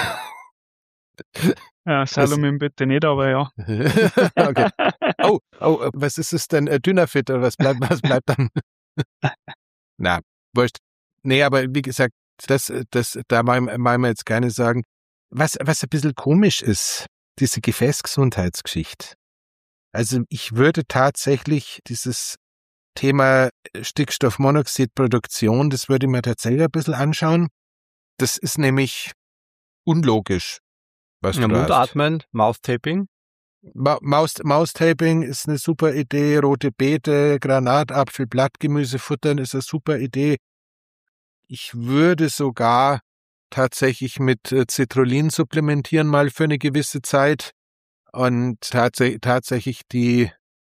Ja, Salomon bitte nicht, aber ja. Okay. Oh, oh, was ist es denn? Dynafit oder was bleibt, was bleibt dann? Na, wurscht. Nee, aber wie gesagt, das, das, da wollen wir jetzt keine sagen. Was, was ein bisschen komisch ist, diese Gefäßgesundheitsgeschichte. Also ich würde tatsächlich dieses Thema Stickstoffmonoxidproduktion, das würde ich mir tatsächlich ein bisschen anschauen. Das ist nämlich unlogisch. Was ja, du Mundatmen, Mouth-Taping. Ma- Maus, Maustaping ist eine super Idee, rote Beete, Granatapfel, Blattgemüse futtern ist eine super Idee. Ich würde sogar tatsächlich mit äh, Citrullin supplementieren mal für eine gewisse Zeit. und tats- tatsächlich die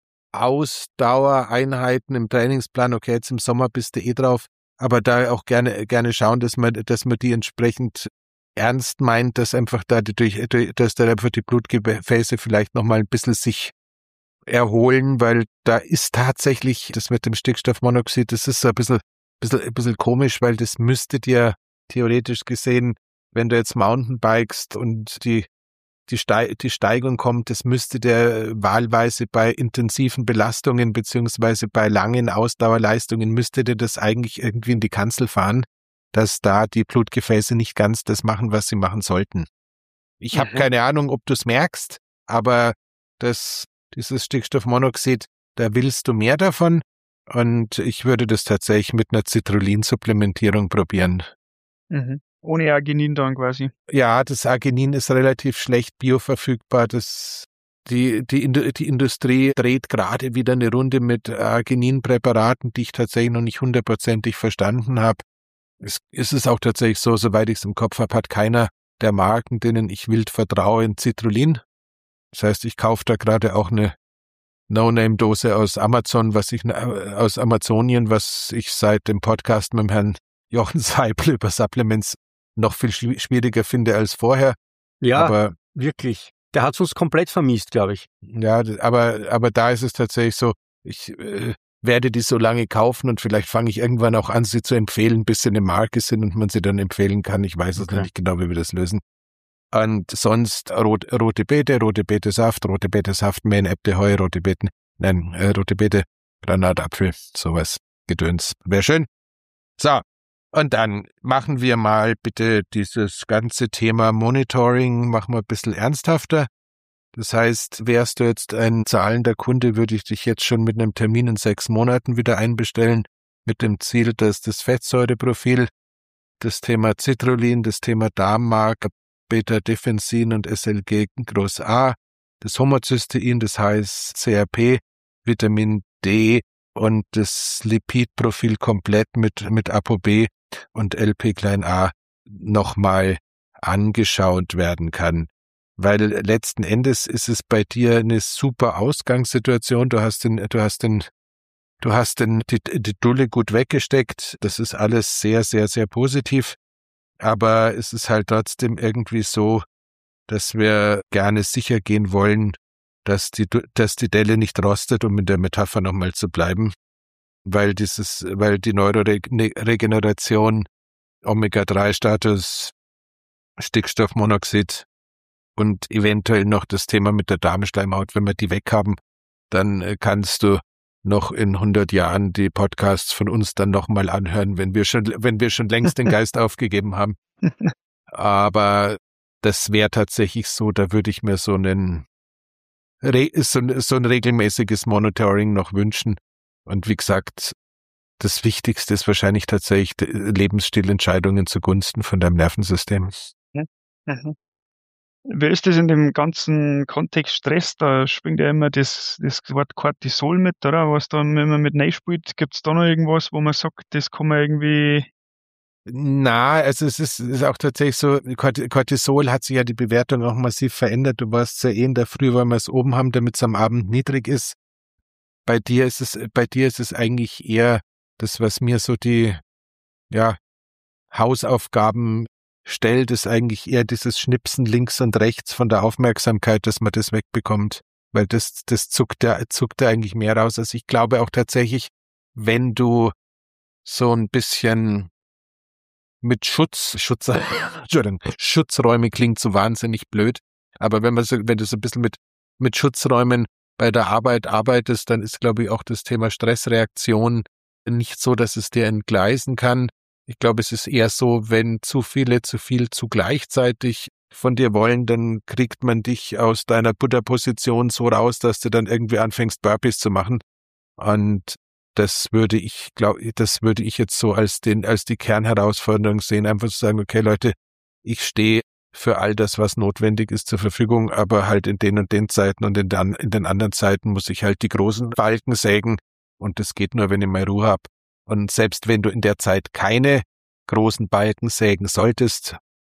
Ausdauereinheiten im Trainingsplan, okay, jetzt im Sommer bist du eh drauf, aber da auch gerne gerne schauen, dass man, dass man die entsprechend ernst meint, dass einfach da durch, dass da einfach die Blutgefäße vielleicht nochmal ein bisschen sich erholen, weil da ist tatsächlich das mit dem Stickstoffmonoxid, das ist so ein bisschen, bisschen, ein bisschen komisch, weil das müsste dir theoretisch gesehen, wenn du jetzt Mountainbikest und die die, Ste- die Steigung kommt, das müsste der wahlweise bei intensiven Belastungen beziehungsweise bei langen Ausdauerleistungen müsste dir das eigentlich irgendwie in die Kanzel fahren, dass da die Blutgefäße nicht ganz das machen, was sie machen sollten. Ich habe mhm. keine Ahnung, ob du es merkst, aber das, dieses Stickstoffmonoxid, da willst du mehr davon und ich würde das tatsächlich mit einer Citrullin-Supplementierung probieren. Mhm. Ohne Arginin dann quasi. Ja, das Arginin ist relativ schlecht bioverfügbar. Das, die, die, die Industrie dreht gerade wieder eine Runde mit Argininpräparaten, die ich tatsächlich noch nicht hundertprozentig verstanden habe. Es, es ist auch tatsächlich so, soweit ich es im Kopf habe, hat keiner der Marken, denen ich wild vertraue, in Citrullin. Das heißt, ich kaufe da gerade auch eine No-Name-Dose aus Amazon, was ich aus Amazonien, was ich seit dem Podcast mit dem Herrn Jochen Seipel über Supplements noch viel schwieriger finde als vorher. Ja, aber wirklich. Der hat uns komplett vermisst, glaube ich. Ja, aber aber da ist es tatsächlich so, ich äh, werde die so lange kaufen und vielleicht fange ich irgendwann auch an, sie zu empfehlen, bis sie eine Marke sind und man sie dann empfehlen kann. Ich weiß es okay. noch nicht genau, wie wir das lösen. Und sonst rot, rote Beete, rote Beete-Saft, rote Beete-Saft, Mähnäpfel, rote Beeten, nein, äh, rote Beete, Granatapfel, sowas, Gedöns. Wäre schön. So. Und dann machen wir mal bitte dieses ganze Thema Monitoring, machen wir ein bisschen ernsthafter. Das heißt, wärst du jetzt ein zahlender Kunde, würde ich dich jetzt schon mit einem Termin in sechs Monaten wieder einbestellen, mit dem Ziel, dass das Fettsäureprofil, das Thema Citrullin, das Thema Darmmark, Beta-Defensin und S L G groß A, das Homozystein, das heißt C R P, Vitamin D und das Lipidprofil komplett mit, mit ApoB und L P klein a nochmal angeschaut werden kann. Weil letzten Endes ist es bei dir eine super Ausgangssituation. Du hast den, du hast den, du hast den, die, die Dulle gut weggesteckt. Das ist alles sehr, sehr, sehr positiv. Aber es ist halt trotzdem irgendwie so, dass wir gerne sicher gehen wollen, dass die, dass die Delle nicht rostet, um in der Metapher nochmal zu bleiben. Weil dieses, weil die Neuroregeneration, Omega drei Status, Stickstoffmonoxid und eventuell noch das Thema mit der Darmschleimhaut, wenn wir die weg haben, dann kannst du noch in hundert Jahren die Podcasts von uns dann nochmal anhören, wenn wir schon, wenn wir schon längst den Geist aufgegeben haben. Aber das wäre tatsächlich so, da würde ich mir so einen, so, so ein regelmäßiges Monitoring noch wünschen. Und wie gesagt, das Wichtigste ist wahrscheinlich tatsächlich Lebensstilentscheidungen zugunsten von deinem Nervensystem. Mhm. Wie ist das in dem ganzen Kontext Stress? Da springt ja immer das, das Wort Cortisol mit, oder? Was da immer mit reinspielt. Gibt es da noch irgendwas, wo man sagt, das kann man irgendwie... Na, also es ist, ist auch tatsächlich so, Cortisol hat sich ja die Bewertung auch massiv verändert. Du warst ja eh in der Früh, weil wir es oben haben, damit es am Abend niedrig ist. Bei dir ist es, bei dir ist es eigentlich eher das, was mir so die, ja, Hausaufgaben stellt, ist eigentlich eher dieses Schnipsen links und rechts von der Aufmerksamkeit, dass man das wegbekommt. Weil das, das zuckt ja, zuckt ja eigentlich mehr raus. Also ich glaube auch tatsächlich, wenn du so ein bisschen mit Schutz, Schutz, Entschuldigung, Schutzräume klingt so wahnsinnig blöd. Aber wenn man so, wenn du so ein bisschen mit, mit Schutzräumen bei der Arbeit arbeitest, dann ist, glaube ich, auch das Thema Stressreaktion nicht so, dass es dir entgleisen kann. Ich glaube, es ist eher so, wenn zu viele zu viel zu gleichzeitig von dir wollen, dann kriegt man dich aus deiner Butterposition so raus, dass du dann irgendwie anfängst, Burpees zu machen. Und das würde ich, glaube, das würde ich jetzt so als den, als die Kernherausforderung sehen, einfach zu sagen, okay, Leute, ich stehe für all das, was notwendig ist, zur Verfügung, aber halt in den und den Zeiten und in den, in den anderen Zeiten muss ich halt die großen Balken sägen und das geht nur, wenn ich mal Ruhe habe. Und selbst wenn du in der Zeit keine großen Balken sägen solltest,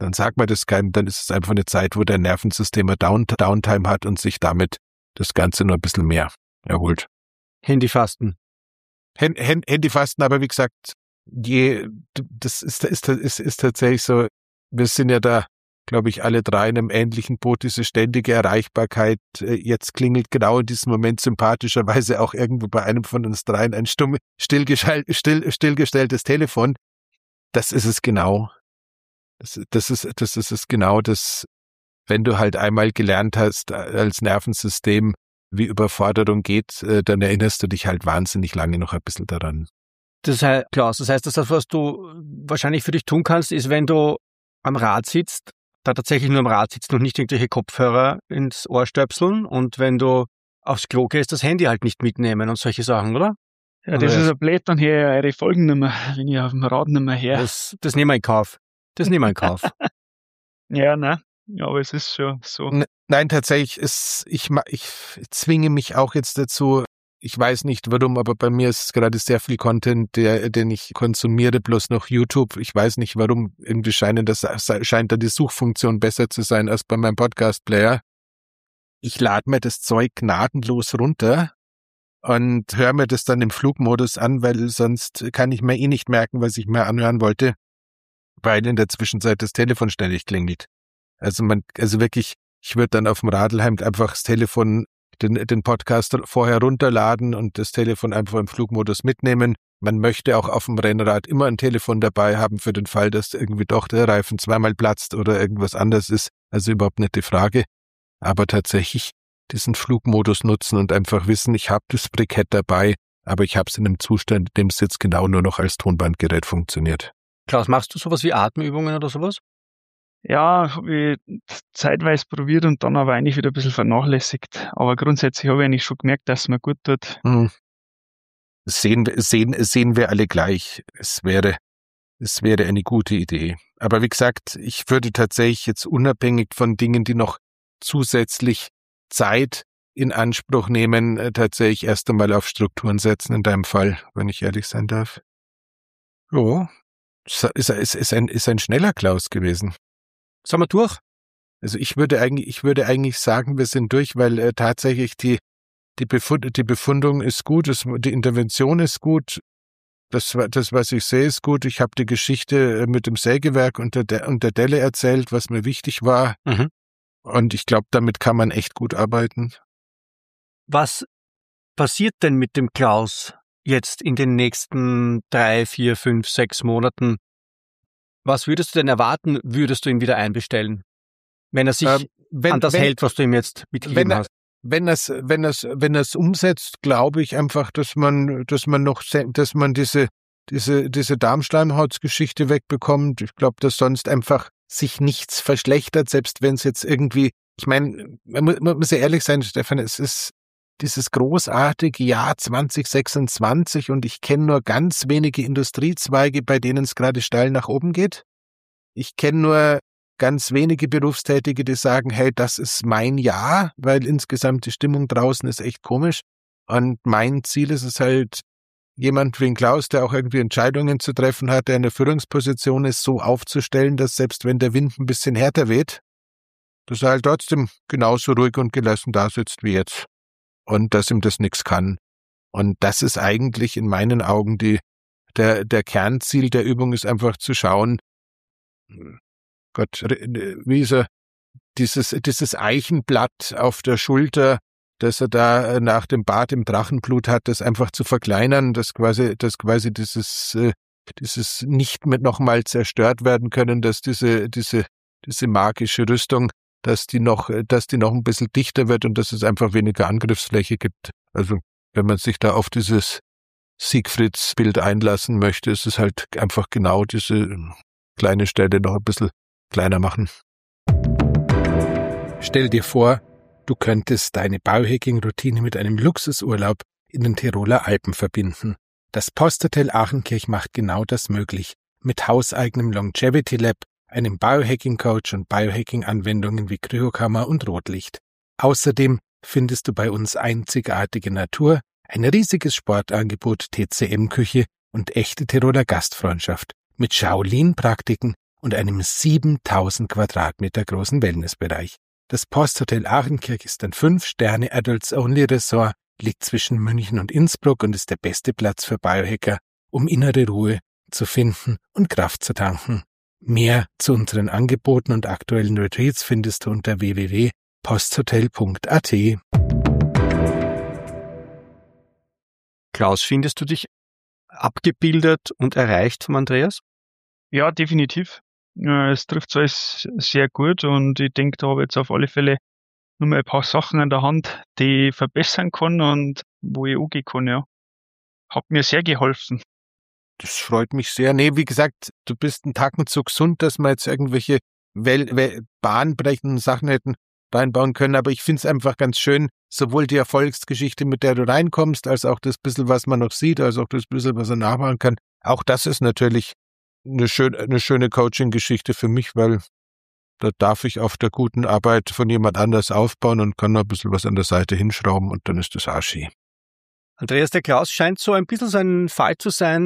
dann sagt man das keinem, dann ist es einfach eine Zeit, wo dein Nervensystem eine Down- Downtime hat und sich damit das Ganze nur ein bisschen mehr erholt. Handyfasten. Hand, Hand, Handyfasten, aber wie gesagt, je, das ist, ist, ist, ist tatsächlich so, wir sind ja da, glaube ich, alle drei in einem ähnlichen Boot, diese ständige Erreichbarkeit. Jetzt klingelt genau in diesem Moment sympathischerweise auch irgendwo bei einem von uns dreien ein stumm, stillgeschall, still, stillgestelltes Telefon. Das ist es genau. Das, das ist, das ist es genau, das, wenn du halt einmal gelernt hast als Nervensystem, wie Überforderung geht, dann erinnerst du dich halt wahnsinnig lange noch ein bisschen daran. Das heißt, Klaus, das heißt, dass das, was du wahrscheinlich für dich tun kannst, ist, wenn du am Rad sitzt, da tatsächlich nur am Rad sitzt und nicht irgendwelche Kopfhörer ins Ohr stöpseln, und wenn du aufs Klo gehst, das Handy halt nicht mitnehmen und solche Sachen, oder? Ja, das ist ein blöd, dann her eure Folgen nicht mehr, wenn ich auf dem Rad nicht mehr her. Das, das nehmen wir in Kauf. Das nehmen wir in Kauf. Ja, nein. Ja, aber es ist schon so. Nein, tatsächlich ist, ich, ich zwinge mich auch jetzt dazu, ich weiß nicht warum, aber bei mir ist gerade sehr viel Content, der, den ich konsumiere, bloß noch YouTube. Ich weiß nicht warum, irgendwie scheint, das, scheint da die Suchfunktion besser zu sein als bei meinem Podcast-Player. Ich lade mir das Zeug gnadenlos runter und höre mir das dann im Flugmodus an, weil sonst kann ich mir eh nicht merken, was ich mir anhören wollte, weil in der Zwischenzeit das Telefon ständig klingelt. Also man, also wirklich, ich würde dann auf dem Radlheim einfach das Telefon, den, den Podcast vorher runterladen und das Telefon einfach im Flugmodus mitnehmen. Man möchte auch auf dem Rennrad immer ein Telefon dabei haben für den Fall, dass irgendwie doch der Reifen zweimal platzt oder irgendwas anderes ist. Also überhaupt nicht die Frage. Aber tatsächlich diesen Flugmodus nutzen und einfach wissen, ich habe das Brikett dabei, aber ich habe es in einem Zustand, in dem es jetzt genau nur noch als Tonbandgerät funktioniert. Klaus, machst du sowas wie Atemübungen oder sowas? Ja, habe ich zeitweise probiert und dann aber eigentlich wieder ein bisschen vernachlässigt. Aber grundsätzlich habe ich eigentlich schon gemerkt, dass es mir gut tut. Hm. Sehen, sehen, sehen wir alle gleich. Es wäre, es wäre eine gute Idee. Aber wie gesagt, ich würde tatsächlich jetzt unabhängig von Dingen, die noch zusätzlich Zeit in Anspruch nehmen, tatsächlich erst einmal auf Strukturen setzen in deinem Fall, wenn ich ehrlich sein darf. Oh, ist, ist, ist, ein, ist ein schneller Klaus gewesen. Sind wir durch? Also ich würde eigentlich, ich würde eigentlich sagen, wir sind durch, weil äh, tatsächlich die, die, Befund, die Befundung ist gut, das, die Intervention ist gut, das, das, was ich sehe, ist gut. Ich habe die Geschichte mit dem Sägewerk und der, und der Delle erzählt, was mir wichtig war. Mhm. Und ich glaube, damit kann man echt gut arbeiten. Was passiert denn mit dem Klaus jetzt in den nächsten drei, vier, fünf, sechs Monaten? Was würdest du denn erwarten, würdest du ihn wieder einbestellen? Wenn er sich ähm, wenn, an das wenn, hält, was du ihm jetzt mitgegeben wenn er, hast. Wenn er es, wenn er es, wenn er es umsetzt, glaube ich einfach, dass man, dass man noch, dass man diese, diese, diese Darmschleimhautsgeschichte wegbekommt. Ich glaube, dass sonst einfach sich nichts verschlechtert, selbst wenn es jetzt irgendwie, ich meine, man, man muss ja ehrlich sein, Stefan, es ist dieses großartige Jahr zwanzig sechsundzwanzig und ich kenne nur ganz wenige Industriezweige, bei denen es gerade steil nach oben geht. Ich kenne nur ganz wenige Berufstätige, die sagen, hey, das ist mein Jahr, weil insgesamt die Stimmung draußen ist echt komisch. Und mein Ziel ist es halt, jemand wie ein Klaus, der auch irgendwie Entscheidungen zu treffen hat, der in der Führungsposition ist, so aufzustellen, dass selbst wenn der Wind ein bisschen härter weht, dass er halt trotzdem genauso ruhig und gelassen da sitzt wie jetzt. Und dass ihm das nichts kann. Und das ist eigentlich in meinen Augen die, der, der Kernziel der Übung ist einfach zu schauen, Gott, wie ist er, dieses, dieses Eichenblatt auf der Schulter, das er da nach dem Bad im Drachenblut hat, das einfach zu verkleinern, dass quasi, dass quasi dieses, dieses nicht mit nochmal zerstört werden können, dass diese, diese, diese magische Rüstung, dass die noch, dass die noch ein bisschen dichter wird und dass es einfach weniger Angriffsfläche gibt. Also, wenn man sich da auf dieses Siegfrieds-Bild einlassen möchte, ist es halt einfach genau diese kleine Stelle noch ein bisschen kleiner machen. Stell dir vor, du könntest deine Biohacking-Routine mit einem Luxusurlaub in den Tiroler Alpen verbinden. Das Posthotel Achenkirch macht genau das möglich. Mit hauseigenem Longevity Lab, einem Biohacking-Coach und Biohacking-Anwendungen wie Kryokammer und Rotlicht. Außerdem findest du bei uns einzigartige Natur, ein riesiges Sportangebot, T C M-Küche und echte Tiroler Gastfreundschaft mit Shaolin-Praktiken und einem siebentausend Quadratmeter großen Wellnessbereich. Das Posthotel Aachenkirch ist ein fünf Sterne Adults-Only-Resort, liegt zwischen München und Innsbruck und ist der beste Platz für Biohacker, um innere Ruhe zu finden und Kraft zu tanken. Mehr zu unseren Angeboten und aktuellen Retreats findest du unter w w w punkt posthotel punkt a t. Klaus, findest du dich abgebildet und erreicht vom Andreas? Ja, definitiv. Es trifft alles sehr gut und ich denke, da habe ich jetzt auf alle Fälle nur mal ein paar Sachen in der Hand, die ich verbessern kann und wo ich umgehen kann, ja. Hat mir sehr geholfen. Das freut mich sehr. Nee, wie gesagt, du bist einen Tacken zu gesund, dass wir jetzt irgendwelche well- well- bahnbrechenden Sachen hätten reinbauen können, aber ich finde es einfach ganz schön, sowohl die Erfolgsgeschichte, mit der du reinkommst, als auch das bisschen, was man noch sieht, als auch das bisschen, was er nachmachen kann. Auch das ist natürlich eine schöne, eine schöne Coaching-Geschichte für mich, weil da darf ich auf der guten Arbeit von jemand anders aufbauen und kann noch ein bisschen was an der Seite hinschrauben und dann ist das Aschi. Andreas, der Klaus scheint so ein bisschen so ein Fall zu sein,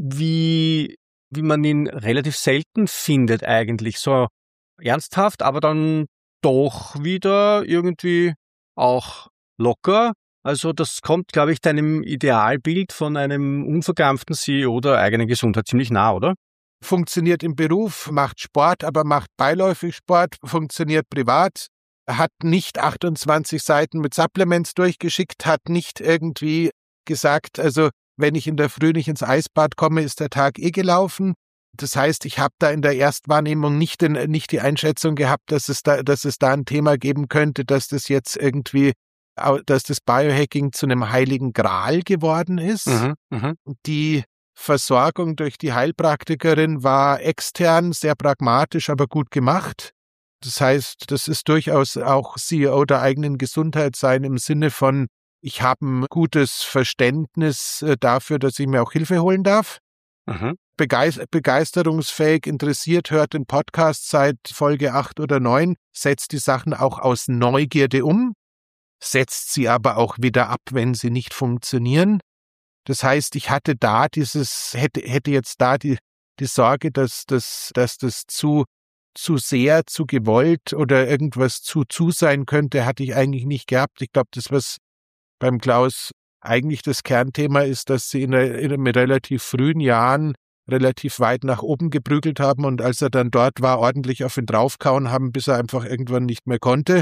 wie, wie man ihn relativ selten findet eigentlich. So ernsthaft, aber dann doch wieder irgendwie auch locker. Also das kommt, glaube ich, deinem Idealbild von einem unverkrampften C E O der eigenen Gesundheit ziemlich nah, oder? Funktioniert im Beruf, macht Sport, aber macht beiläufig Sport, funktioniert privat, hat nicht achtundzwanzig Seiten mit Supplements durchgeschickt, hat nicht irgendwie gesagt, also wenn ich in der Früh nicht ins Eisbad komme, ist der Tag eh gelaufen. Das heißt, ich habe da in der Erstwahrnehmung nicht, den, nicht die Einschätzung gehabt, dass es da, dass es da ein Thema geben könnte, dass das jetzt irgendwie, dass das Biohacking zu einem heiligen Gral geworden ist. Mhm, mh. Die Versorgung durch die Heilpraktikerin war extern, sehr pragmatisch, aber gut gemacht. Das heißt, das ist durchaus auch C E O der eigenen Gesundheit sein im Sinne von, ich habe ein gutes Verständnis dafür, dass ich mir auch Hilfe holen darf. Mhm. Begeisterungsfähig, interessiert, hört den Podcast seit Folge acht oder neun, setzt die Sachen auch aus Neugierde um, setzt sie aber auch wieder ab, wenn sie nicht funktionieren. Das heißt, ich hatte da dieses, hätte, hätte jetzt da die, die Sorge, dass das, dass das zu, zu sehr, zu gewollt oder irgendwas zu, zu sein könnte, hatte ich eigentlich nicht gehabt. Ich glaube, das, was beim Klaus eigentlich das Kernthema ist, dass sie in, in mit relativ frühen Jahren relativ weit nach oben geprügelt haben und als er dann dort war, ordentlich auf ihn draufkauen haben, bis er einfach irgendwann nicht mehr konnte.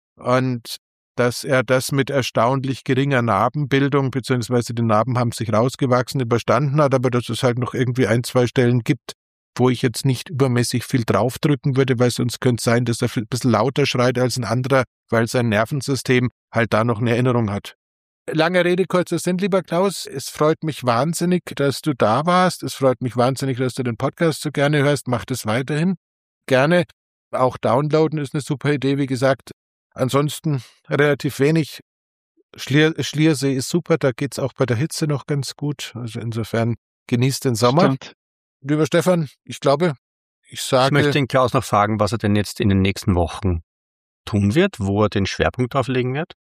Und dass er das mit erstaunlich geringer Narbenbildung, beziehungsweise die Narben haben sich rausgewachsen, überstanden hat, aber dass es halt noch irgendwie ein, zwei Stellen gibt, wo ich jetzt nicht übermäßig viel draufdrücken würde, weil sonst könnte es sein, dass er ein bisschen lauter schreit als ein anderer, weil sein Nervensystem halt da noch eine Erinnerung hat. Lange Rede, kurzer Sinn, lieber Klaus, es freut mich wahnsinnig, dass du da warst. Es freut mich wahnsinnig, dass du den Podcast so gerne hörst. Mach das weiterhin. Gerne. Auch downloaden ist eine super Idee, wie gesagt. Ansonsten relativ wenig. Schlier, Schliersee ist super, da geht's auch bei der Hitze noch ganz gut. Also insofern genießt den Sommer. Stimmt. Lieber Stefan, ich glaube, ich sage... Ich möchte den Klaus noch fragen, was er denn jetzt in den nächsten Wochen tun wird, wo er den Schwerpunkt drauf legen wird.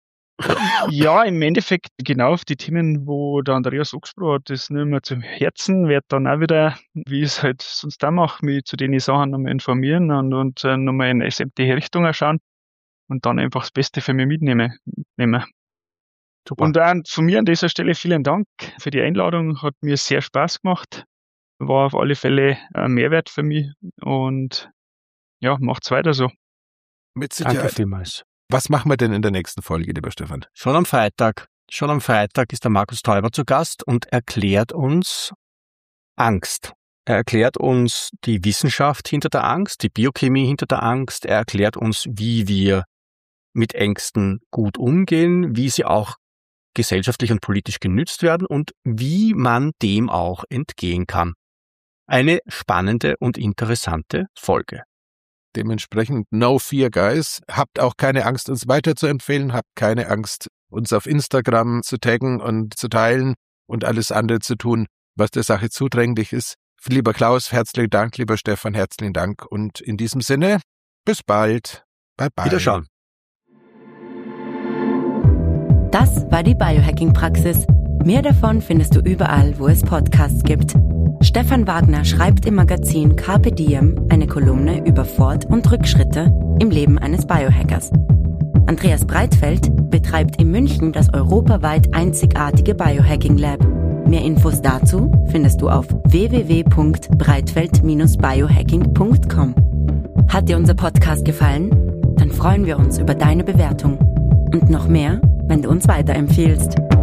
Ja, im Endeffekt genau auf die Themen, wo der Andreas angesprochen hat, das nicht mehr zum Herzen, werde dann auch wieder, wie ich es halt sonst auch mache, mich zu den Sachen nochmal informieren und, und äh, nochmal in sämtliche Richtungen schauen und dann einfach das Beste für mich mitnehmen. Nehmen. Super. Und auch von mir an dieser Stelle vielen Dank für die Einladung, hat mir sehr Spaß gemacht, war auf alle Fälle ein Mehrwert für mich und ja, macht's weiter so. Mit Sicherheit. Danke vielmals. Was machen wir denn in der nächsten Folge, lieber Stefan? Schon am Freitag, schon am Freitag ist der Markus Täuber zu Gast und erklärt uns Angst. Er erklärt uns die Wissenschaft hinter der Angst, die Biochemie hinter der Angst. Er erklärt uns, wie wir mit Ängsten gut umgehen, wie sie auch gesellschaftlich und politisch genützt werden und wie man dem auch entgehen kann. Eine spannende und interessante Folge. Dementsprechend no fear, guys. Habt auch keine Angst, uns weiterzuempfehlen. Habt keine Angst, uns auf Instagram zu taggen und zu teilen und alles andere zu tun, was der Sache zudringlich ist. Lieber Klaus, herzlichen Dank. Lieber Stefan, herzlichen Dank. Und in diesem Sinne, bis bald. Bye, bye. Wiederschauen. Das war die Biohacking-Praxis. Mehr davon findest du überall, wo es Podcasts gibt. Stefan Wagner schreibt im Magazin Carpe Diem eine Kolumne über Fort- und Rückschritte im Leben eines Biohackers. Andreas Breitfeld betreibt in München das europaweit einzigartige Biohacking Lab. Mehr Infos dazu findest du auf w w w punkt breitfeld biohacking punkt com. Hat dir unser Podcast gefallen? Dann freuen wir uns über deine Bewertung. Und noch mehr, wenn du uns weiterempfiehlst.